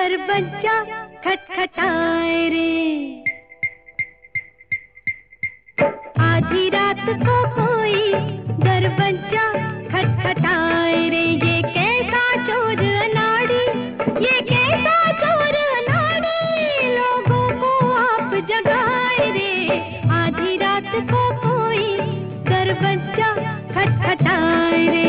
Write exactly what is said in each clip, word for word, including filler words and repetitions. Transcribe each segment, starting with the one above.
दरवाजा खटखटाए रे। आधी रात को कोई दरवाजा खटखटाए रे। ये कैसा चोर अनाड़ी, ये कैसा चोर अनाड़ी, लोगों को आप जगाए रे। आधी रात को कोई दरवाजा खटखटाए रे।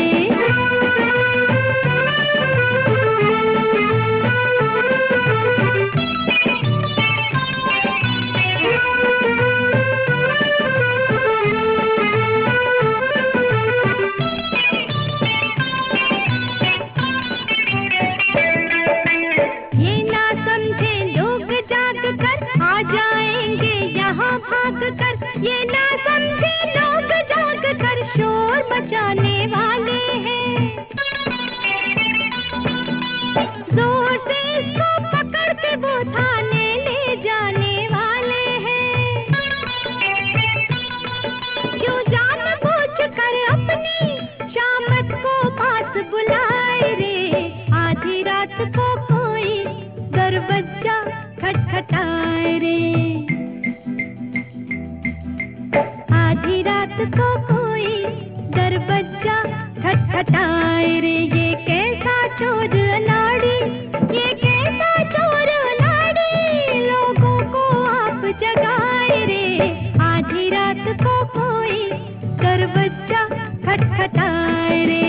ये ना समझे लोग जाग कर शोर मचाने वाले हैं। जोर से इसको पकड़ के वो थाने ले जाने वाले हैं। क्यों जानबूझ कर अपनी शामत को पास बुलाए रे। आधी रात को कोई दरवाजा खटखटाए रे। आधी रात को कोई दरवाजा खटखटाए रे। ये कैसा चोर अनाड़ी, ये कैसा चोर अनाड़ी, लोगों को आप जगाए रे। आधी रात को कोई दरवाजा खटखटाए रे।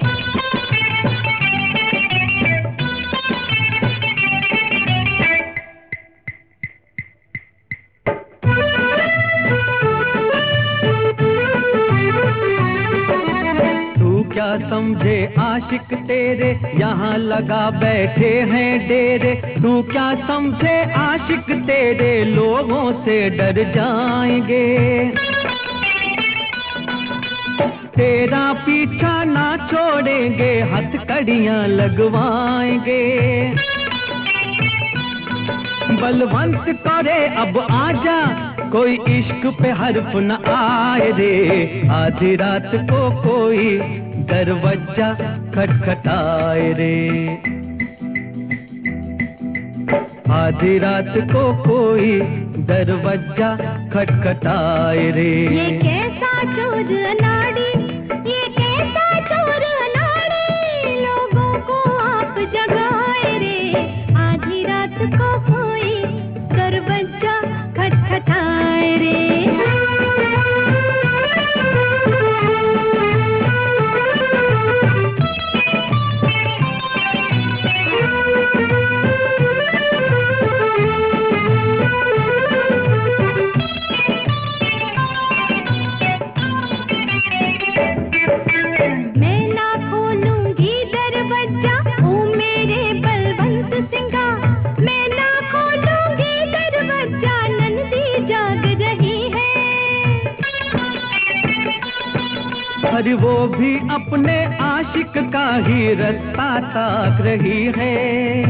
क्या समझे आशिक तेरे यहाँ लगा बैठे हैं डेरे। तू क्या समझे आशिक तेरे लोगों से डर जाएंगे। तेरा पीछा ना छोड़ेंगे, हथकड़ियाँ लगवाएंगे। बलवंत करे अब आजा, कोई इश्क पे हर्फ न आए रे। आधी रात को कोई दरवाजा खटखटाए रे। आधी रात को कोई दरवाजा खटखटाए रे। ये कैसा चोर अनाड़ी, ये कैसा चोर अनाड़ी, लोगों को आप जगाए रे। आधी रात को कोई दरवाजा खटखटाए रे। अरे वो भी अपने आशिक का ही रास्ता ताक रही है।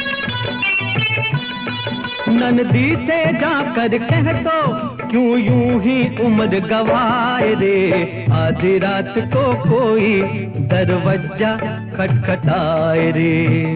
नंदी से जाकर कह दो, क्यों यूं ही उम्र गवाए रे। आधी रात को कोई दरवाजा खटखटाए रे।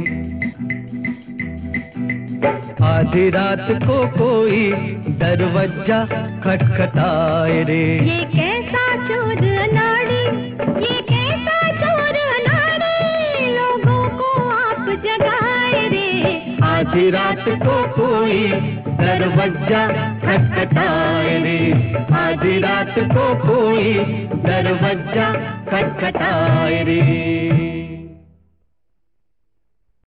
आधी रात को कोई दरवाजा खटखटाए रे। ये कैसा चोर अनाड़ी, ये कैसा चोर अनाड़ी, लोगों को आप जगाए रे। आधी रात को कोई दरवाजा खटखटाए रे। आधी रात को कोई दरवाजा खटखटाए रे।